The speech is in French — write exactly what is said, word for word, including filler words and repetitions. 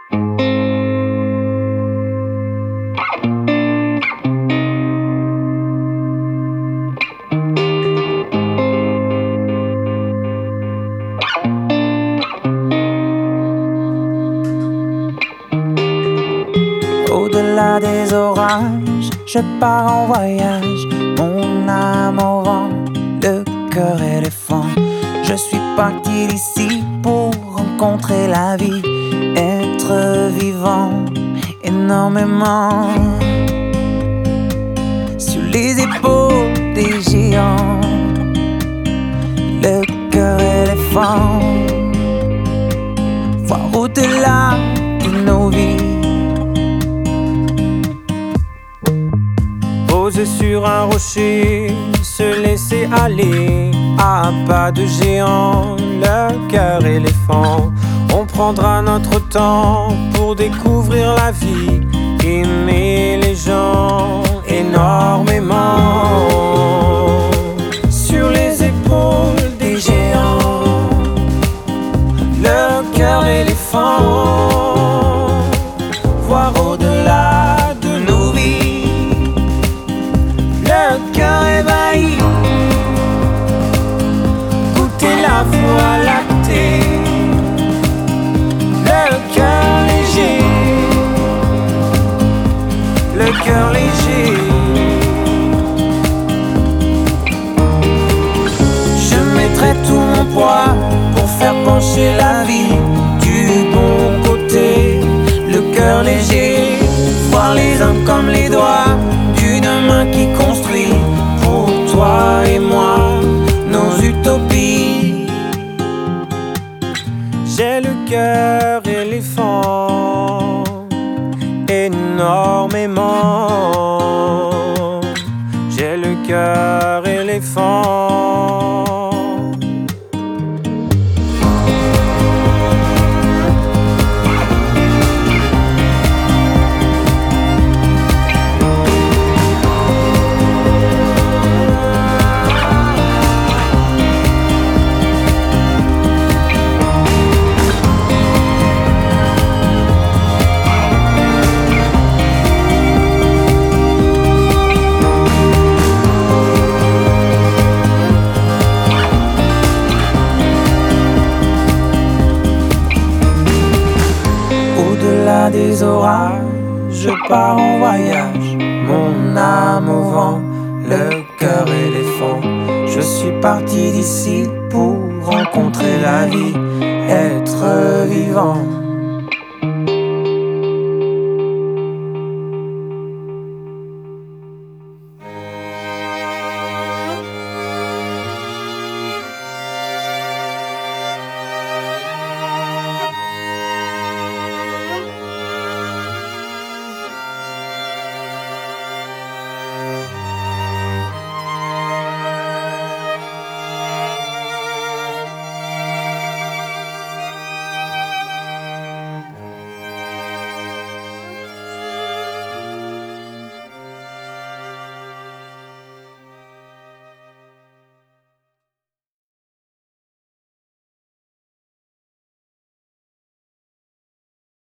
Au-delà des orages, je pars en voyage, mon âme au vent, le cœur éléphant. Je suis parti d'ici pour rencontrer la vie, être vivant énormément. Sur les épaules des géants, le cœur éléphant. Voir au-delà de nos vies. Poser sur un rocher, se laisser aller à pas de géant, le cœur éléphant. On prendra notre temps pour découvrir la vie, aimer les gens énormément. Sur les épaules des géants, le cœur éléphant. Voir au-delà de nos vies, le cœur ébahi. Goûter la voie lactée, le cœur léger, le cœur léger. Je mettrai tout mon poids pour faire pencher la vie du bon côté, le cœur léger. Voir les hommes comme les doigts d'une main qui construit pour toi et moi nos utopies. J'ai le cœur éléphant énormément. J'ai le cœur éléphant. Au-delà des orages, je pars en voyage, mon âme au vent, le cœur éléphant. Je suis parti d'ici pour rencontrer la vie, être vivant.